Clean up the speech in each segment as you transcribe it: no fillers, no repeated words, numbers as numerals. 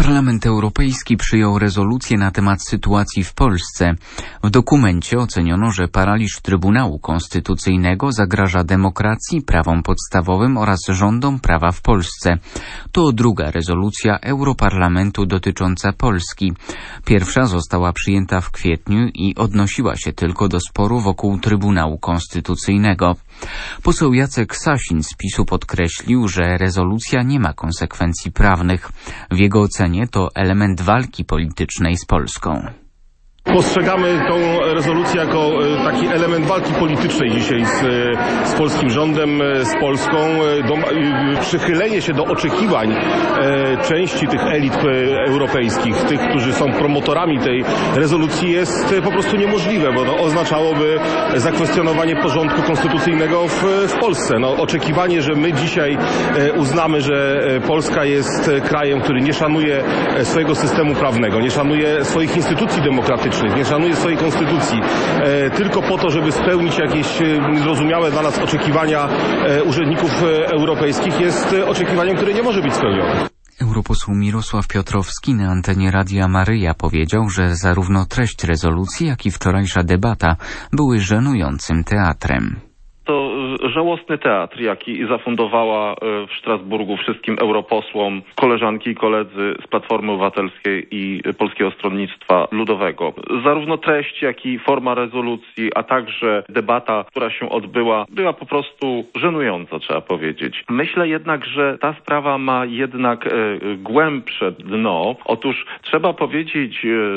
Parlament Europejski przyjął rezolucję na temat sytuacji w Polsce. W dokumencie oceniono, że paraliż Trybunału Konstytucyjnego zagraża demokracji, prawom podstawowym oraz rządom prawa w Polsce. To druga rezolucja Europarlamentu dotycząca Polski. Pierwsza została przyjęta w kwietniu i odnosiła się tylko do sporu wokół Trybunału Konstytucyjnego. Poseł Jacek Sasin z PiS-u podkreślił, że rezolucja nie ma konsekwencji prawnych. W jego ocenie to element walki politycznej z Polską. Postrzegamy tą rezolucję jako taki element walki politycznej dzisiaj z polskim rządem, z Polską. Przychylenie się do oczekiwań części tych elit europejskich, tych, którzy są promotorami tej rezolucji, jest po prostu niemożliwe, bo to oznaczałoby zakwestionowanie porządku konstytucyjnego w Polsce. Oczekiwanie, że my dzisiaj uznamy, że Polska jest krajem, który nie szanuje swojego systemu prawnego, nie szanuje swoich instytucji demokratycznych, nie szanuje swojej konstytucji, tylko po to, żeby spełnić jakieś niezrozumiałe dla nas oczekiwania urzędników europejskich, jest oczekiwaniem, które nie może być spełnione. Europoseł Mirosław Piotrowski na antenie Radia Maryja powiedział, że zarówno treść rezolucji, jak i wczorajsza debata były żenującym teatrem. To żałosny teatr, jaki zafundowała w Strasburgu wszystkim europosłom koleżanki i koledzy z Platformy Obywatelskiej i Polskiego Stronnictwa Ludowego. Zarówno treść, jak i forma rezolucji, a także debata, która się odbyła, była po prostu żenująca, trzeba powiedzieć. Myślę jednak, że ta sprawa ma jednak głębsze dno. Otóż trzeba powiedzieć,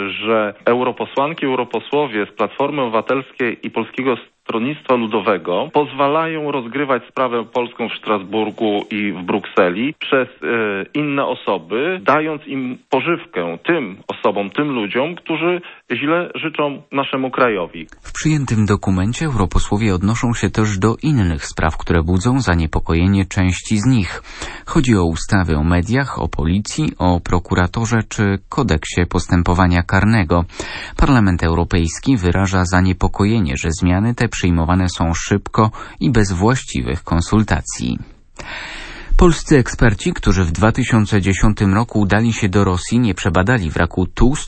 że europosłanki, europosłowie z Platformy Obywatelskiej i Polskiego Stronnictwa Ludowego pozwalają rozgrywać sprawę polską w Strasburgu i w Brukseli przez inne osoby, dając im pożywkę tym osobom, tym ludziom, którzy źle życzą naszemu krajowi. W przyjętym dokumencie europosłowie odnoszą się też do innych spraw, które budzą zaniepokojenie części z nich. Chodzi o ustawy o mediach, o policji, o prokuratorze czy kodeksie postępowania karnego. Parlament Europejski wyraża zaniepokojenie, że zmiany te przyjmowane są szybko i bez właściwych konsultacji. Polscy eksperci, którzy w 2010 roku udali się do Rosji, nie przebadali wraku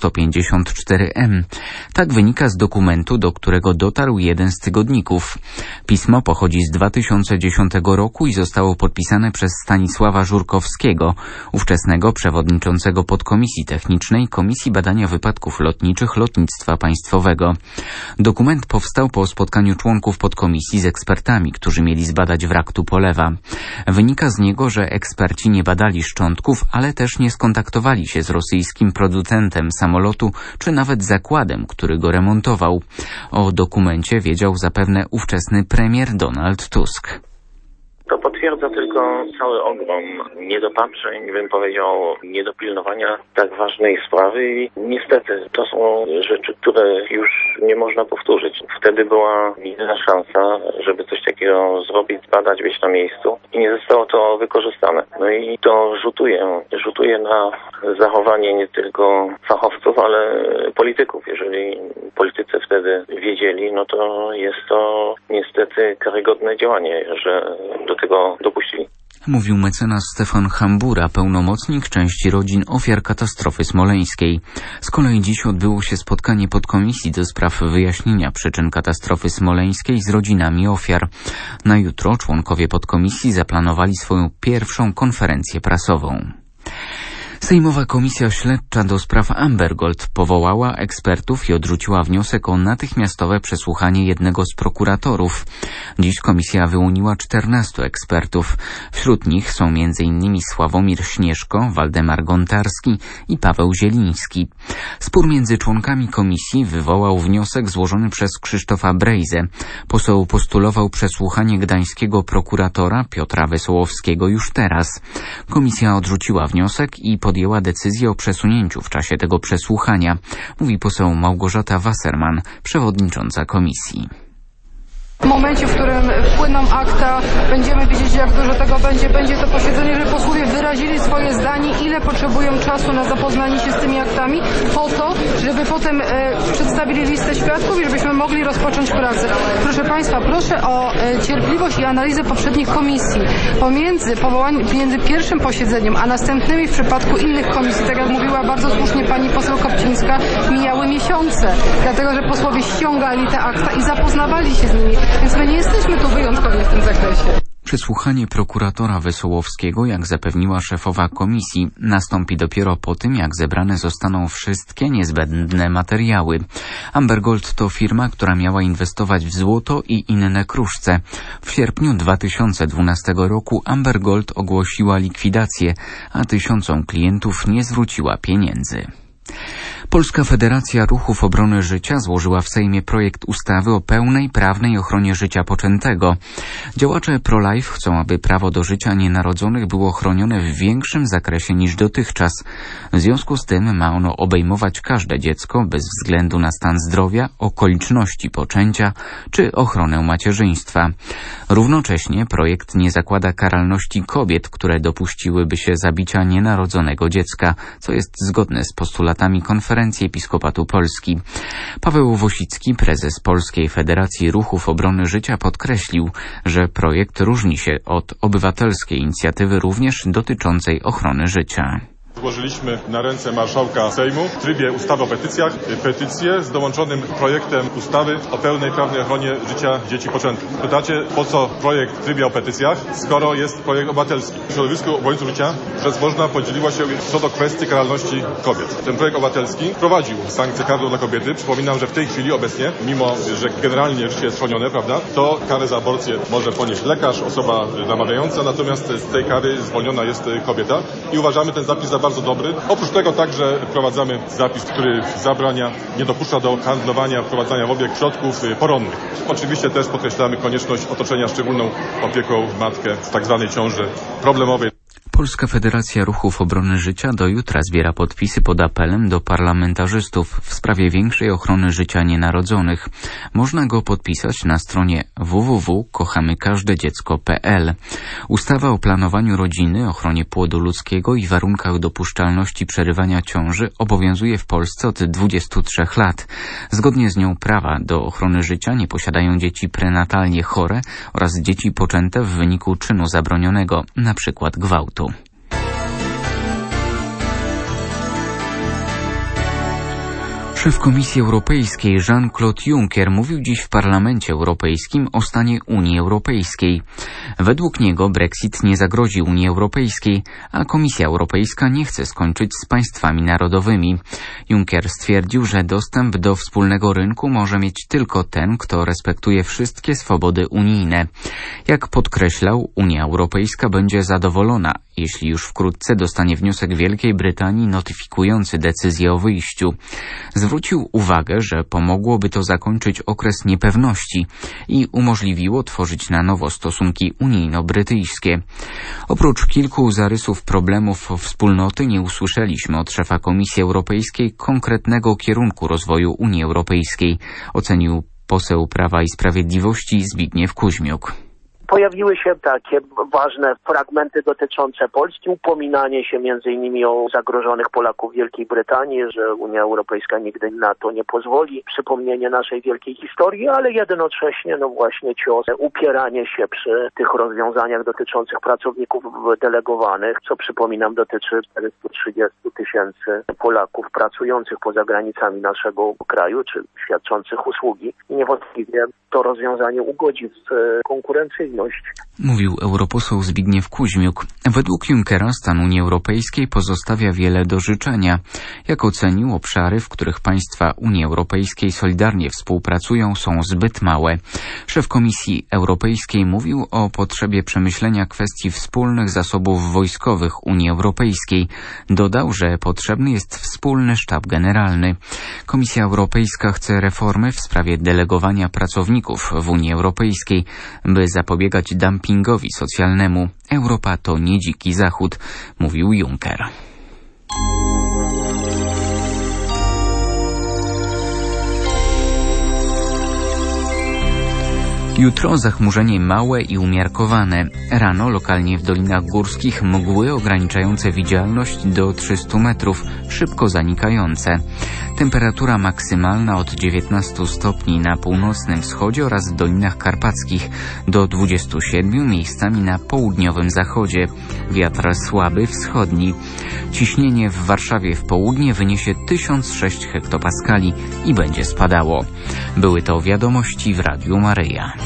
Tu-154M. Tak wynika z dokumentu, do którego dotarł jeden z tygodników. Pismo pochodzi z 2010 roku i zostało podpisane przez Stanisława Żurkowskiego, ówczesnego przewodniczącego podkomisji technicznej Komisji Badania Wypadków Lotniczych Lotnictwa Państwowego. Dokument powstał po spotkaniu członków podkomisji z ekspertami, którzy mieli zbadać wrak Tupolewa. Wynika z niego, że eksperci nie badali szczątków, ale też nie skontaktowali się z rosyjskim producentem samolotu, czy nawet zakładem, który go remontował. O dokumencie wiedział zapewne ówczesny premier Donald Tusk. To potwierdza tylko cały ogrom niedopatrzeń, bym powiedział, niedopilnowania tak ważnej sprawy i niestety to są rzeczy, które już nie można powtórzyć. Wtedy była jedyna szansa, żeby coś takiego zrobić, zbadać, być na miejscu i nie zostało to wykorzystane. No i to rzutuje na zachowanie nie tylko fachowców, ale polityków. Jeżeli politycy wtedy wiedzieli, no to jest to niestety karygodne działanie, że do tego dopuścili. Mówił mecenas Stefan Hambura, pełnomocnik części rodzin ofiar katastrofy smoleńskiej. Z kolei dziś odbyło się spotkanie podkomisji do spraw wyjaśnienia przyczyn katastrofy smoleńskiej z rodzinami ofiar. Na jutro członkowie podkomisji zaplanowali swoją pierwszą konferencję prasową. Sejmowa Komisja Śledcza do spraw Amber Gold powołała ekspertów i odrzuciła wniosek o natychmiastowe przesłuchanie jednego z prokuratorów. Dziś komisja wyłoniła 14 ekspertów. Wśród nich są m.in. Sławomir Śnieżko, Waldemar Gontarski i Paweł Zieliński. Spór między członkami komisji wywołał wniosek złożony przez Krzysztofa Brejzę. Poseł postulował przesłuchanie gdańskiego prokuratora Piotra Wesołowskiego już teraz. Komisja odrzuciła wniosek i podjęła decyzję o przesunięciu w czasie tego przesłuchania, mówi poseł Małgorzata Wasserman, przewodnicząca komisji. W momencie, w którym wpłyną akta, będziemy wiedzieć, jak dużo tego będzie. Będzie to posiedzenie, że posłowie wyrazili swoje zdanie, ile potrzebują czasu na zapoznanie się z tymi aktami, po to, żeby potem przedstawili listę świadków i żebyśmy mogli rozpocząć pracę. Proszę Państwa, proszę o cierpliwość i analizę poprzednich komisji. Między pierwszym posiedzeniem, a następnymi w przypadku innych komisji, tak jak mówiła bardzo słusznie pani poseł Kopcińska, mijały miesiące, dlatego że posłowie ściągali te akta i zapoznawali się z nimi. Więc my nie jesteśmy tu wyjątkowi w tym zakresie. Przesłuchanie prokuratora Wesołowskiego, jak zapewniła szefowa komisji, nastąpi dopiero po tym, jak zebrane zostaną wszystkie niezbędne materiały. Amber Gold to firma, która miała inwestować w złoto i inne kruszce. W sierpniu 2012 roku Amber Gold ogłosiła likwidację, a tysiącom klientów nie zwróciła pieniędzy. Polska Federacja Ruchów Obrony Życia złożyła w Sejmie projekt ustawy o pełnej prawnej ochronie życia poczętego. Działacze pro-life chcą, aby prawo do życia nienarodzonych było chronione w większym zakresie niż dotychczas. W związku z tym ma ono obejmować każde dziecko bez względu na stan zdrowia, okoliczności poczęcia czy ochronę macierzyństwa. Równocześnie projekt nie zakłada karalności kobiet, które dopuściłyby się zabicia nienarodzonego dziecka, co jest zgodne z postulatami Konferencji Episkopatu Polski. Paweł Wosicki, prezes Polskiej Federacji Ruchów Obrony Życia, podkreślił, że projekt różni się od obywatelskiej inicjatywy również dotyczącej ochrony życia. Złożyliśmy na ręce marszałka Sejmu w trybie ustawy o petycjach petycję z dołączonym projektem ustawy o pełnej prawnej ochronie życia dzieci poczętych. Pytacie, po co projekt w trybie o petycjach, skoro jest projekt obywatelski? W środowisku obrońców życia Rzeczpospolita podzieliła się co do kwestii karalności kobiet. Ten projekt obywatelski wprowadził sankcje karne dla kobiety. Przypominam, że w tej chwili obecnie, mimo że generalnie życie jest chronione, prawda, to karę za aborcję może ponieść lekarz, osoba namawiająca, natomiast z tej kary zwolniona jest kobieta i uważamy ten zapis za bardzo dobry. Oprócz tego także wprowadzamy zapis, który zabrania, nie dopuszcza do handlowania, wprowadzania w obieg środków poronnych. Oczywiście też podkreślamy konieczność otoczenia szczególną opieką matkę w tak zwanej ciąży problemowej. Polska Federacja Ruchów Obrony Życia do jutra zbiera podpisy pod apelem do parlamentarzystów w sprawie większej ochrony życia nienarodzonych. Można go podpisać na stronie www.kochamykazdedziecko.pl. Ustawa o planowaniu rodziny, ochronie płodu ludzkiego i warunkach dopuszczalności przerywania ciąży obowiązuje w Polsce od 23 lat. Zgodnie z nią prawa do ochrony życia nie posiadają dzieci prenatalnie chore oraz dzieci poczęte w wyniku czynu zabronionego, np. gwałtu. Szef Komisji Europejskiej Jean-Claude Juncker mówił dziś w Parlamencie Europejskim o stanie Unii Europejskiej. Według niego Brexit nie zagrozi Unii Europejskiej, a Komisja Europejska nie chce skończyć z państwami narodowymi. Juncker stwierdził, że dostęp do wspólnego rynku może mieć tylko ten, kto respektuje wszystkie swobody unijne. Jak podkreślał, Unia Europejska będzie zadowolona, jeśli już wkrótce dostanie wniosek Wielkiej Brytanii notyfikujący decyzję o wyjściu. Zwrócił uwagę, że pomogłoby to zakończyć okres niepewności i umożliwiło tworzyć na nowo stosunki unijno-brytyjskie. Oprócz kilku zarysów problemów wspólnoty nie usłyszeliśmy od szefa Komisji Europejskiej konkretnego kierunku rozwoju Unii Europejskiej, ocenił poseł Prawa i Sprawiedliwości Zbigniew Kuźmiuk. Pojawiły się takie ważne fragmenty dotyczące Polski, upominanie się m.in. o zagrożonych Polaków w Wielkiej Brytanii, że Unia Europejska nigdy na to nie pozwoli, przypomnienie naszej wielkiej historii, ale jednocześnie właśnie cios, upieranie się przy tych rozwiązaniach dotyczących pracowników delegowanych, co przypominam dotyczy 430 000 Polaków pracujących poza granicami naszego kraju, czy świadczących usługi. I niewątpliwie to rozwiązanie ugodzi w konkurencyjność. Mówił europoseł Zbigniew Kuźmiuk. Według Junckera stan Unii Europejskiej pozostawia wiele do życzenia. Jak ocenił, obszary, w których państwa Unii Europejskiej solidarnie współpracują, są zbyt małe. Szef Komisji Europejskiej mówił o potrzebie przemyślenia kwestii wspólnych zasobów wojskowych Unii Europejskiej. Dodał, że potrzebny jest wspólny sztab generalny. Komisja Europejska chce reformy w sprawie delegowania pracowników w Unii Europejskiej, by zapobiegać dumpingowi socjalnemu. Europa to nie dziki zachód, mówił Juncker. Jutro zachmurzenie małe i umiarkowane. Rano lokalnie w dolinach górskich mgły ograniczające widzialność do 300 metrów, szybko zanikające. Temperatura maksymalna od 19 stopni na północnym wschodzie oraz w dolinach karpackich, do 27 miejscami na południowym zachodzie. Wiatr słaby wschodni. Ciśnienie w Warszawie w południe wyniesie 1006 hektopaskali i będzie spadało. Były to wiadomości w Radiu Maryja.